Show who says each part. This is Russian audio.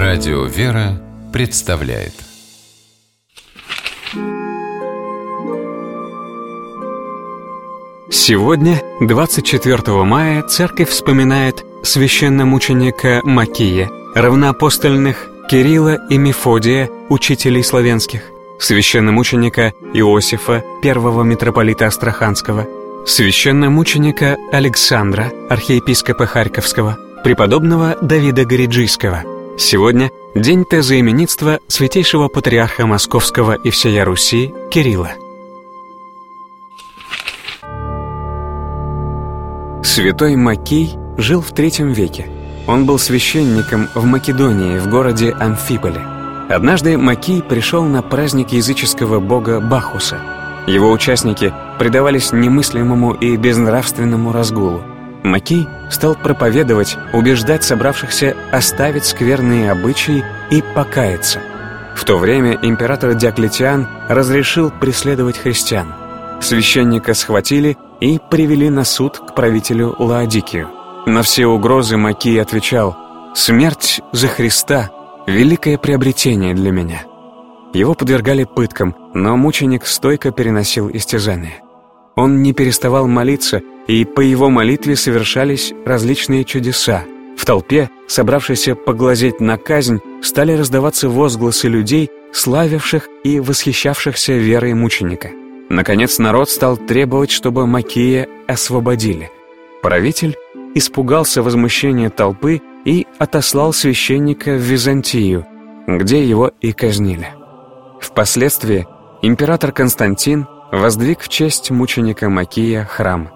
Speaker 1: Радио «Вера» представляет.
Speaker 2: Сегодня, 24 мая, Церковь вспоминает священномученика Макия, равноапостольных Кирилла и Мефодия, учителей славянских, священномученика Иосифа, первого митрополита Астраханского, священномученика Александра, архиепископа Харьковского, преподобного Давида Гориджийского. Сегодня день тезоименитства святейшего патриарха Московского и всея Руси Кирилла. Святой Макий жил в III веке. Он был священником в Македонии, в городе Амфиполе. Однажды Макий пришел на праздник языческого бога Бахуса. Его участники предавались немыслимому и безнравственному разгулу. Макий стал проповедовать, убеждать собравшихся оставить скверные обычаи и покаяться. В то время император Диоклетиан разрешил преследовать христиан. Священника схватили и привели на суд к правителю Лаодикию. На все угрозы Макий отвечал: «Смерть за Христа — великое приобретение для меня». Его подвергали пыткам, но мученик стойко переносил истязания. Он не переставал молиться, и по его молитве совершались различные чудеса. В толпе, собравшейся поглазеть на казнь, стали раздаваться возгласы людей, славивших и восхищавшихся верой мученика. Наконец народ стал требовать, чтобы Макия освободили. Правитель испугался возмущения толпы и отослал священника в Византию, где его и казнили. Впоследствии император Константин воздвиг в честь мученика Макия храм.